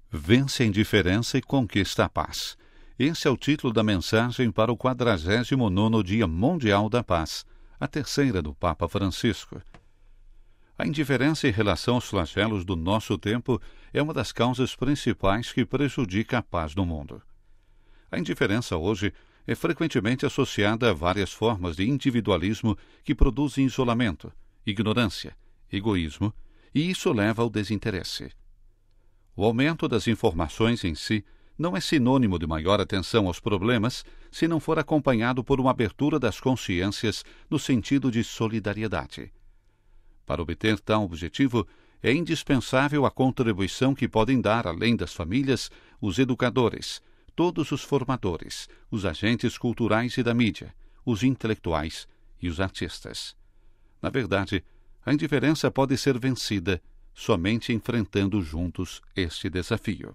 Vence a indiferença e conquista a paz. Esse é o título da mensagem para o 49º Dia Mundial da Paz, a terceira do Papa Francisco. A indiferença em relação aos flagelos do nosso tempo é uma das causas principais que prejudica a paz no mundo. A indiferença hoje é frequentemente associada a várias formas de individualismo que produzem isolamento, ignorância, egoísmo, e isso leva ao desinteresse. O aumento das informações em si não é sinônimo de maior atenção aos problemas se não for acompanhado por uma abertura das consciências no sentido de solidariedade. Para obter tal objetivo, é indispensável a contribuição que podem dar, além das famílias, os educadores, todos os formadores, os agentes culturais e da mídia, os intelectuais e os artistas. Na verdade, a indiferença pode ser vencida somente enfrentando juntos este desafio.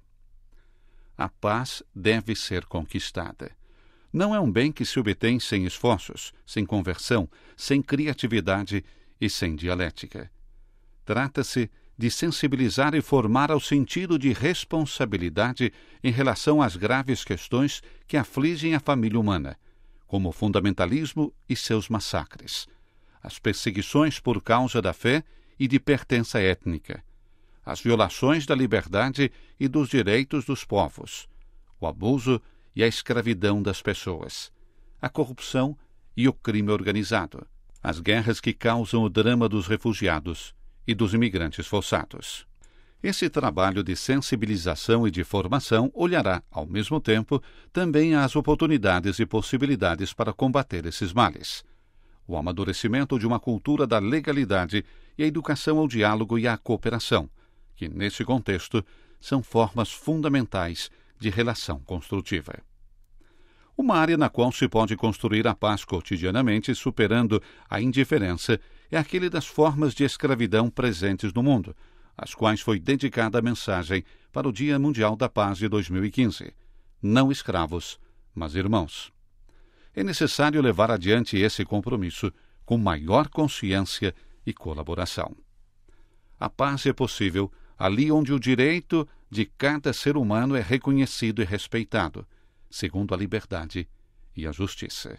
A paz deve ser conquistada. Não é um bem que se obtém sem esforços, sem conversão, sem criatividade e sem dialética. Trata-se de sensibilizar e formar ao sentido de responsabilidade em relação às graves questões que afligem a família humana, como o fundamentalismo e seus massacres, as perseguições por causa da fé e de pertença étnica, as violações da liberdade e dos direitos dos povos, o abuso e a escravidão das pessoas, a corrupção e o crime organizado, as guerras que causam o drama dos refugiados e dos imigrantes forçados. Esse trabalho de sensibilização e de formação olhará, ao mesmo tempo, também às oportunidades e possibilidades para combater esses males. O amadurecimento de uma cultura da legalidade e a educação ao diálogo e à cooperação, que, nesse contexto, são formas fundamentais de relação construtiva. Uma área na qual se pode construir a paz cotidianamente, superando a indiferença, é aquele das formas de escravidão presentes no mundo, às quais foi dedicada a mensagem para o Dia Mundial da Paz de 2015. Não escravos, mas irmãos. É necessário levar adiante esse compromisso com maior consciência e colaboração. A paz é possível ali onde o direito de cada ser humano é reconhecido e respeitado, segundo a liberdade e a justiça.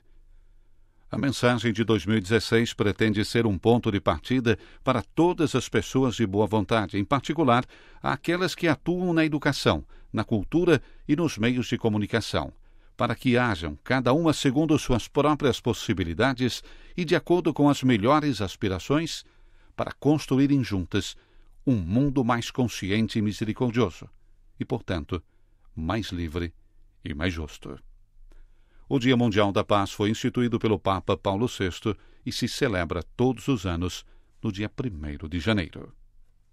A mensagem de 2016 pretende ser um ponto de partida para todas as pessoas de boa vontade, em particular aquelas que atuam na educação, na cultura e nos meios de comunicação, para que hajam, cada uma segundo suas próprias possibilidades e de acordo com as melhores aspirações, para construírem juntas um mundo mais consciente e misericordioso, e, portanto, mais livre e mais justo. O Dia Mundial da Paz foi instituído pelo Papa Paulo VI e se celebra todos os anos no dia 1º de janeiro.